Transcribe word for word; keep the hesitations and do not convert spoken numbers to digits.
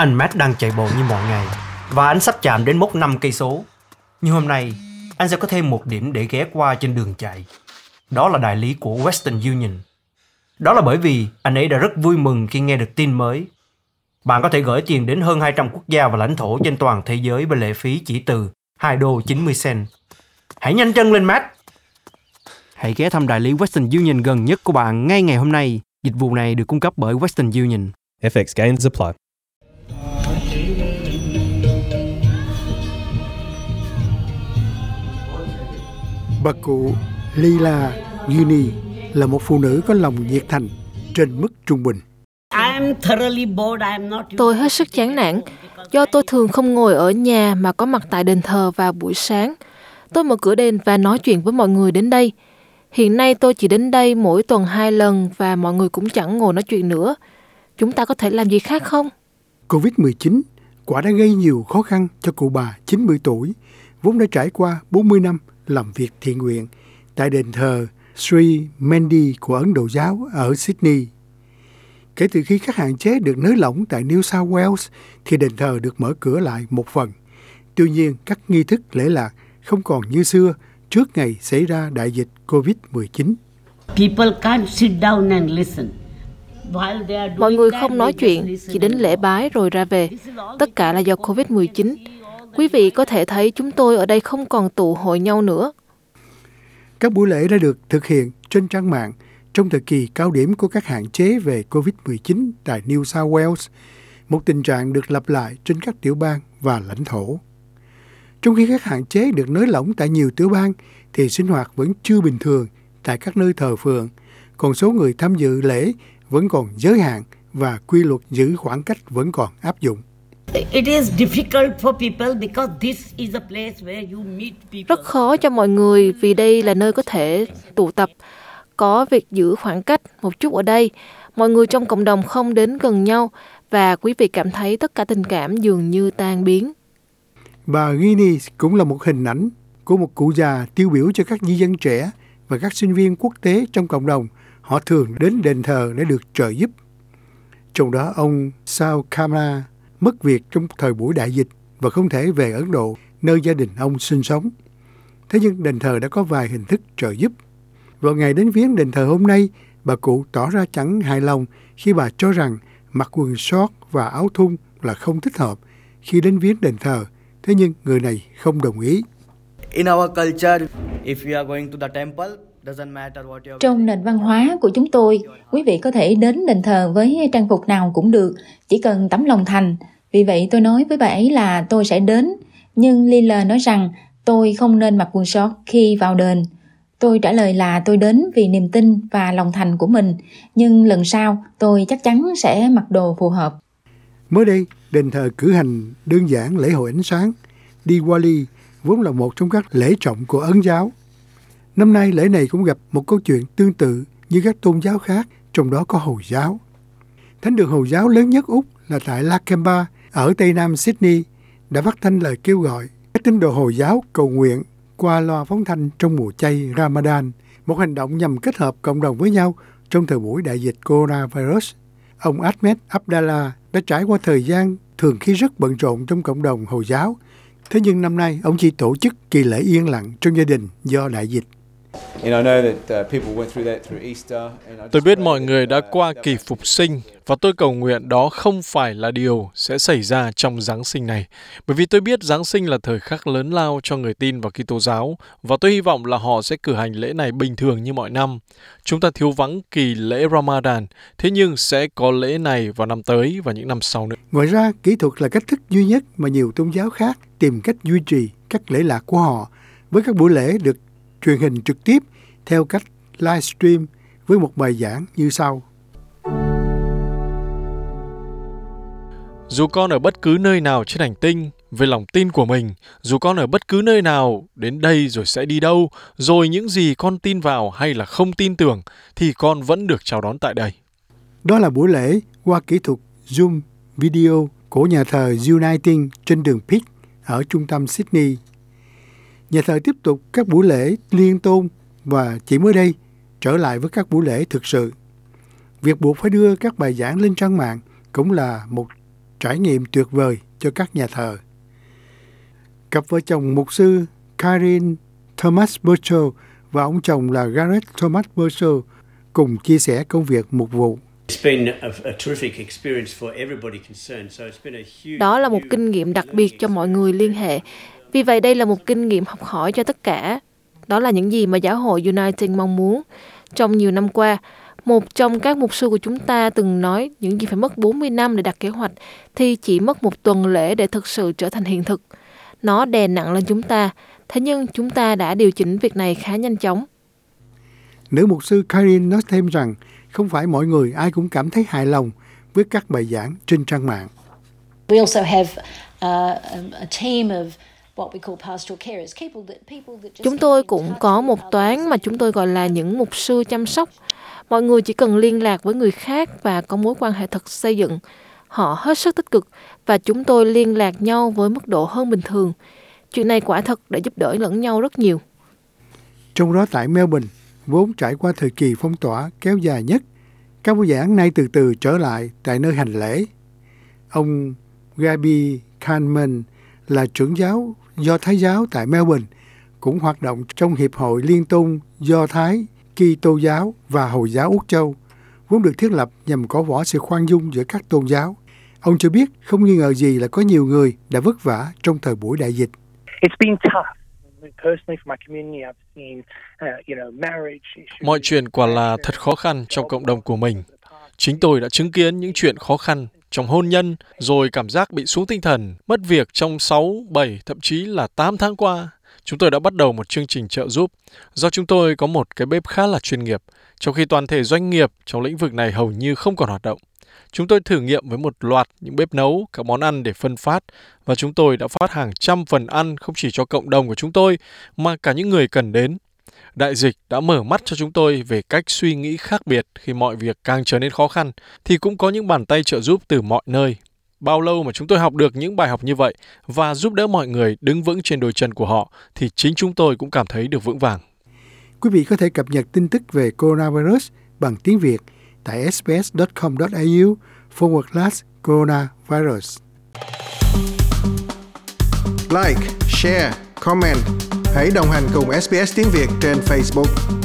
Anh Matt đang chạy bộ như mọi ngày và anh sắp chạm đến mốc năm cây số. Nhưng hôm nay, anh sẽ có thêm một điểm để ghé qua trên đường chạy. Đó là đại lý của Western Union. Đó là bởi vì anh ấy đã rất vui mừng khi nghe được tin mới. Bạn có thể gửi tiền đến hơn hai trăm quốc gia và lãnh thổ trên toàn thế giới với lệ phí chỉ từ hai đô chín mươi cent. Hãy nhanh chân lên, Matt! Hãy ghé thăm đại lý Western Union gần nhất của bạn ngay ngày hôm nay. Dịch vụ này được cung cấp bởi Western Union. F X gains apply. Bà cụ Lila Uni là một phụ nữ có lòng nhiệt thành trên mức trung bình. Tôi hết sức chán nản do tôi thường không ngồi ở nhà mà có mặt tại đền thờ vào buổi sáng. Tôi mở cửa đền và nói chuyện với mọi người đến đây. Hiện nay tôi chỉ đến đây mỗi tuần hai lần và mọi người cũng chẳng ngồi nói chuyện nữa. Chúng ta có thể làm gì khác không? covid mười chín quả đã gây nhiều khó khăn cho cụ bà chín mươi tuổi, vốn đã trải qua bốn mươi năm làm việc thiện nguyện tại đền thờ Sri Mandy của Ấn Độ giáo ở Sydney. Kể từ khi các hạn chế được nới lỏng tại New South Wales thì đền thờ được mở cửa lại một phần. Tuy nhiên, các nghi thức lễ lạc không còn như xưa trước ngày xảy ra đại dịch covid mười chín. Mọi người không nói chuyện, chỉ đến lễ bái rồi ra về. Tất cả là do covid mười chín. Quý vị có thể thấy chúng tôi ở đây không còn tụ hội nhau nữa. Các buổi lễ đã được thực hiện trên trang mạng trong thời kỳ cao điểm của các hạn chế về covid mười chín tại New South Wales, một tình trạng được lặp lại trên các tiểu bang và lãnh thổ. Trong khi các hạn chế được nới lỏng tại nhiều tiểu bang, thì sinh hoạt vẫn chưa bình thường tại các nơi thờ phượng, còn số người tham dự lễ vẫn còn giới hạn và quy luật giữ khoảng cách vẫn còn áp dụng. Rất khó cho mọi người vì đây là nơi có thể tụ tập. Có việc giữ khoảng cách một chút ở đây, mọi người trong cộng đồng không đến gần nhau và quý vị cảm thấy tất cả tình cảm dường như tan biến. Bà Guinness cũng là một hình ảnh của một cụ già tiêu biểu cho các di dân trẻ và các sinh viên quốc tế trong cộng đồng. Họ thường đến đền thờ để được trợ giúp. Trong đó, ông Sao Kamala mất việc trong thời buổi đại dịch và không thể về Ấn Độ, nơi gia đình ông sinh sống. Thế nhưng đền thờ đã có vài hình thức trợ giúp. Vào ngày đến viếng đền thờ hôm nay, bà cụ tỏ ra chẳng hài lòng khi bà cho rằng mặc quần short và áo thun là không thích hợp khi đến viếng đền thờ. Thế nhưng người này không đồng ý. Trong nền văn hóa của chúng tôi, quý vị có thể đến đền thờ với trang phục nào cũng được, chỉ cần tấm lòng thành. Vì vậy tôi nói với bà ấy là tôi sẽ đến, nhưng Lila nói rằng tôi không nên mặc quần short khi vào đền. Tôi trả lời là tôi đến vì niềm tin và lòng thành của mình, nhưng lần sau tôi chắc chắn sẽ mặc đồ phù hợp. Mới đây, đền thờ cử hành đơn giản lễ hội ánh sáng Diwali, vốn là một trong các lễ trọng của Ấn giáo. Năm nay lễ này cũng gặp một câu chuyện tương tự như các tôn giáo khác, trong đó có Hồi giáo. Thánh đường Hồi giáo lớn nhất Úc là tại Lakemba ở Tây Nam Sydney đã phát thanh lời kêu gọi các tín đồ Hồi giáo cầu nguyện qua loa phóng thanh trong mùa chay Ramadan, một hành động nhằm kết hợp cộng đồng với nhau trong thời buổi đại dịch coronavirus. Ông Ahmed Abdallah đã trải qua thời gian thường khi rất bận rộn trong cộng đồng Hồi giáo. Thế nhưng năm nay, ông chỉ tổ chức kỳ lễ yên lặng trong gia đình do đại dịch. Tôi biết mọi người đã qua kỳ phục sinh và tôi cầu nguyện đó không phải là điều sẽ xảy ra trong Giáng sinh này. Bởi vì tôi biết Giáng sinh là thời khắc lớn lao cho người tin vào Kitô giáo và tôi hy vọng là họ sẽ cử hành lễ này bình thường như mọi năm. Chúng ta thiếu vắng kỳ lễ Ramadan, thế nhưng sẽ có lễ này vào năm tới và những năm sau nữa. Ngoài ra, kỹ thuật là cách thức duy nhất mà nhiều tôn giáo khác tìm cách duy trì các lễ lạc của họ, với các buổi lễ được truyền hình trực tiếp theo cách livestream với một bài giảng như sau. Dù con ở bất cứ nơi nào trên hành tinh, về lòng tin của mình, dù con ở bất cứ nơi nào, đến đây rồi sẽ đi đâu, rồi những gì con tin vào hay là không tin tưởng, thì con vẫn được chào đón tại đây. Đó là buổi lễ qua kỹ thuật Zoom video của nhà thờ Uniting trên đường Pitt ở trung tâm Sydney. Nhà thờ tiếp tục các buổi lễ liên tôn và chỉ mới đây trở lại với các buổi lễ thực sự. Việc buộc phải đưa các bài giảng lên trang mạng cũng là một trải nghiệm tuyệt vời cho các nhà thờ. Cặp vợ chồng mục sư Karin Thomas Burchell và ông chồng là Gareth Thomas Burchell cùng chia sẻ công việc mục vụ. Đó là một kinh nghiệm đặc biệt cho mọi người liên hệ. Vì vậy đây là một kinh nghiệm học hỏi cho tất cả. Đó là những gì mà Giáo hội Uniting mong muốn. Trong nhiều năm qua, một trong các mục sư của chúng ta từng nói những gì phải mất bốn mươi năm để đặt kế hoạch thì chỉ mất một tuần lễ để thực sự trở thành hiện thực. Nó đè nặng lên chúng ta, thế nhưng chúng ta đã điều chỉnh việc này khá nhanh chóng. Nữ mục sư Karin nói thêm rằng không phải mọi người ai cũng cảm thấy hài lòng với các bài giảng trên trang mạng. We also have uh, a team of what we call pastoral carers, people that people that just Chúng tôi cũng có một toán mà chúng tôi gọi là những mục sư chăm sóc. Mọi người chỉ cần liên lạc với người khác và có mối quan hệ thật xây dựng. Họ hết sức tích cực và chúng tôi liên lạc nhau với mức độ hơn bình thường. Chuyện này quả thật đã giúp đỡ lẫn nhau rất nhiều. Trong đó tại Melbourne, vốn trải qua thời kỳ phong tỏa kéo dài nhất, các buổi giảng nay từ từ trở lại tại nơi hành lễ. Ông Gaby Kahneman là trưởng giáo Do Thái giáo tại Melbourne, cũng hoạt động trong Hiệp hội Liên tôn Do Thái, Kitô giáo và Hồi giáo Úc Châu, vốn được thiết lập nhằm cổ võ sự khoan dung giữa các tôn giáo. Ông cho biết không nghi ngờ gì là có nhiều người đã vất vả trong thời buổi đại dịch. Mọi chuyện quả là thật khó khăn trong cộng đồng của mình. Chính tôi đã chứng kiến những chuyện khó khăn trong hôn nhân, rồi cảm giác bị xuống tinh thần, mất việc trong sáu, bảy, thậm chí là tám tháng qua. Chúng tôi đã bắt đầu một chương trình trợ giúp, do chúng tôi có một cái bếp khá là chuyên nghiệp, trong khi toàn thể doanh nghiệp trong lĩnh vực này hầu như không còn hoạt động. Chúng tôi thử nghiệm với một loạt những bếp nấu, các món ăn để phân phát, và chúng tôi đã phát hàng trăm phần ăn không chỉ cho cộng đồng của chúng tôi, mà cả những người cần đến. Đại dịch đã mở mắt cho chúng tôi về cách suy nghĩ khác biệt. Khi mọi việc càng trở nên khó khăn, thì cũng có những bàn tay trợ giúp từ mọi nơi. Bao lâu mà chúng tôi học được những bài học như vậy và giúp đỡ mọi người đứng vững trên đôi chân của họ, thì chính chúng tôi cũng cảm thấy được vững vàng. Quý vị có thể cập nhật tin tức về coronavirus bằng tiếng Việt tại sbs.com.au forward slash coronavirus. Like, share, comment. Hãy đồng hành cùng ét bê ét tiếng Việt trên Facebook.